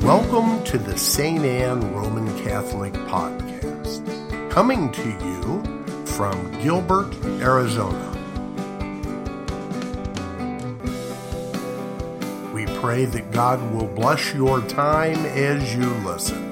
Welcome to the St. Anne Roman Catholic Podcast, coming to you from Gilbert, Arizona. We pray that God will bless your time as you listen.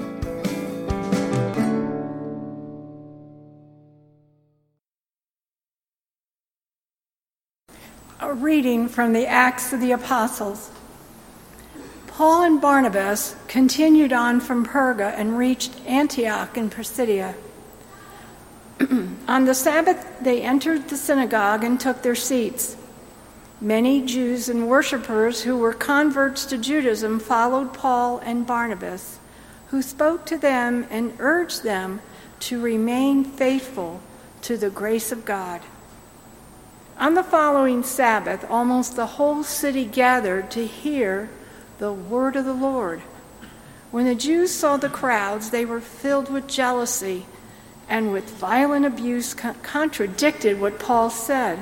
A reading from the Acts of the Apostles. Paul and Barnabas continued on from Perga and reached Antioch in Pisidia. On the Sabbath, they entered the synagogue and took their seats. Many Jews and worshippers who were converts to Judaism followed Paul and Barnabas, who spoke to them and urged them to remain faithful to the grace of God. On the following Sabbath, almost the whole city gathered to hear the word of the Lord. When the Jews saw the crowds, they were filled with jealousy and with violent abuse contradicted what Paul said.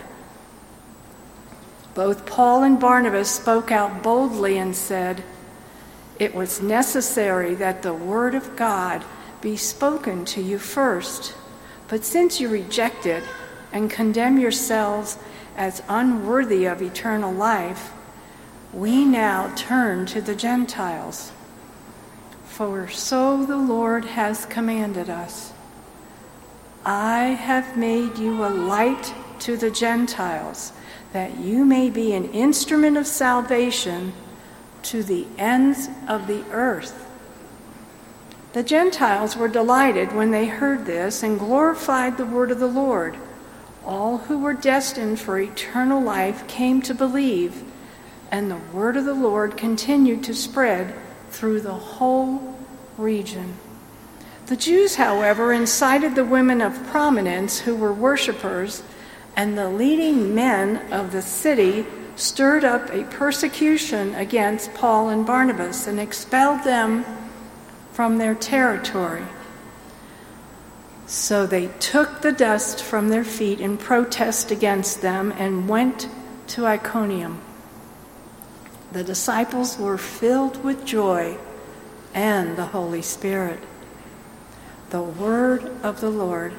Both Paul and Barnabas spoke out boldly and said, "It was necessary that the word of God be spoken to you first, but since you reject it and condemn yourselves as unworthy of eternal life, we now turn to the Gentiles. For so the Lord has commanded us. I have made you a light to the Gentiles, that you may be an instrument of salvation to the ends of the earth." The Gentiles were delighted when they heard this and glorified the word of the Lord. All who were destined for eternal life came to believe, and the word of the Lord continued to spread through the whole region. The Jews, however, incited the women of prominence who were worshipers, and the leading men of the city stirred up a persecution against Paul and Barnabas and expelled them from their territory. So they took the dust from their feet in protest against them and went to Iconium. The disciples were filled with joy and the Holy Spirit. The word of the Lord.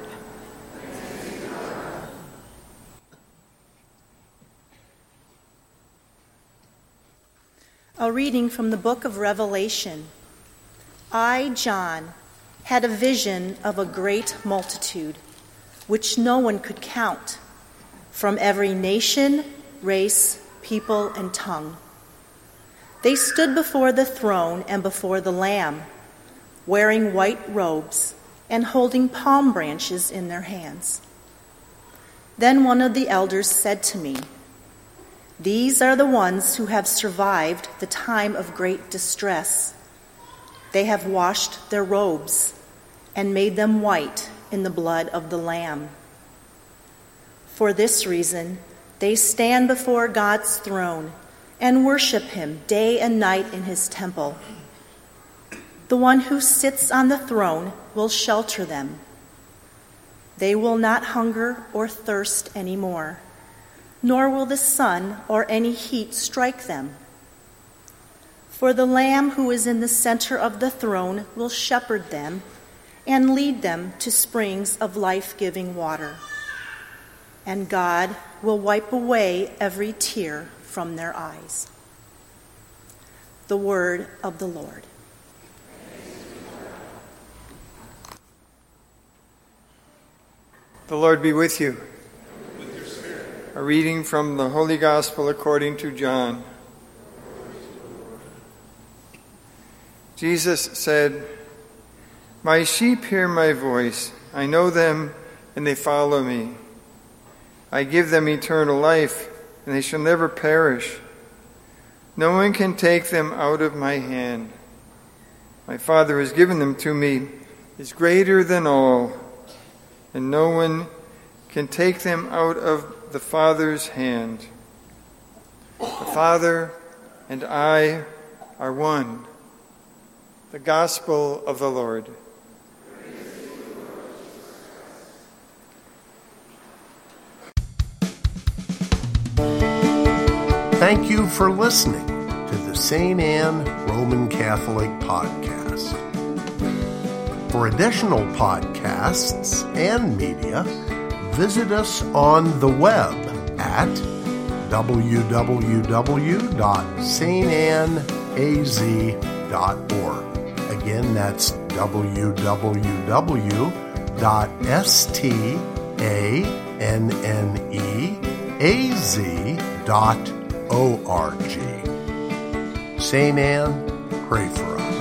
A reading from the book of Revelation. I, John, had a vision of a great multitude, which no one could count, from every nation, race, people, and tongue. They stood before the throne and before the Lamb, wearing white robes and holding palm branches in their hands. Then one of the elders said to me, "These are the ones who have survived the time of great distress. They have washed their robes and made them white in the blood of the Lamb. For this reason, they stand before God's throne and worship him day and night in his temple. The one who sits on the throne will shelter them. They will not hunger or thirst anymore, nor will the sun or any heat strike them. For the Lamb who is in the center of the throne will shepherd them and lead them to springs of life-giving water. And God will wipe away every tear from their eyes." The word of the Lord. The Lord be with you. And with your spirit. A reading from the Holy Gospel according to John. Jesus said, "My sheep hear my voice. I know them, and they follow me. I give them eternal life, and they shall never perish. No one can take them out of my hand. My Father has given them to me, is greater than all, and no one can take them out of the Father's hand. The Father and I are one." The Gospel of the Lord. Thank you for listening to the St. Anne Roman Catholic Podcast. For additional podcasts and media, visit us on the web at www.stanaz.org. Again, that's www.stanneaz.org. St. Anne, pray for us.